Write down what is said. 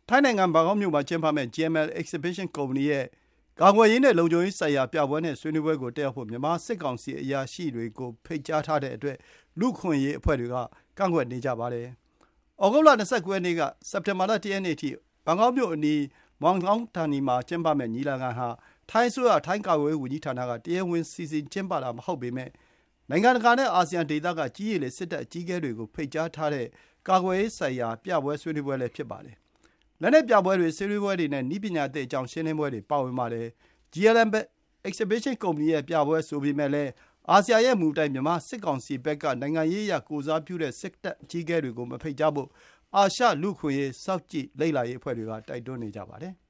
ထိုင်းနိုင်ငံဘန်ကောက်မြို့မှာကျင်းပမယ့် GML Exhibition ကုမ္ပဏီရဲ့ကာကွယ်ရေးနဲ့လုံခြုံရေးဆိုင်ရာပြပွဲနဲ့ဆွေးနွေးပွဲကိုတက်ရောက်ဖို့မြန်မာစစ်ကောင်စီအရာရှိတွေကိုဖိတ်ကြားထားတဲ့အတွက်လူ့အခွင့်အရေးအဖွဲ့တွေကကန့်ကွက်နေကြပါတယ်။ဩဂုတ်လ 29 ရက်နေ့ကစက်တင်ဘာလ 1 ရက်နေ့အထိဘန်ကောက်မြို့အနီးမောင်ကောင်းဌာနီမှာကျင်းပမယ့်ညီလာခံဟာထိုင်းအစိုးရထိုင်းကာကွယ်ရေးဝန်ကြီးဌာနကတရားဝင်စီစဉ်ကျင်းပတာမဟုတ်ပေမဲ့နိုင်ငံတကာနဲ့အာဆီယံဒေသကကြီးရည်လေစစ်တပ်အကြီးအကဲတွေကိုဖိတ်ကြားထားတဲ့ကာကွယ်ရေးဆိုင်ရာပြပွဲဆွေးနွေးပွဲလည်းဖြစ်ပါတယ်။လက်နက်ပြပွဲတွေဆွေးနွေးပွဲတွေနဲ့နည်းပညာသစ်အကြောင်းရှင်းလင်းပွဲတွေပါဝင်ပါတယ်။ GML Exhibition ကုမ္ပဏီရဲ့ပြပွဲဆိုပေမဲ့လည်းအာဆီယံရဲ့မူအတိုင်းမြန်မာစစ်ကောင်စီဘက်ကနိုင်ငံရေးအရကိုယ်စားပြုတဲ့စစ်တပ်အကြီးအကဲတွေကိုမဖိတ်ကြားဖို့အာရှလူ့အခွင့်အရေးစောင့်ကြည့်လေ့လာရေးအဖွဲ့တွေကတိုက်တွန်းနေကြပါတယ်။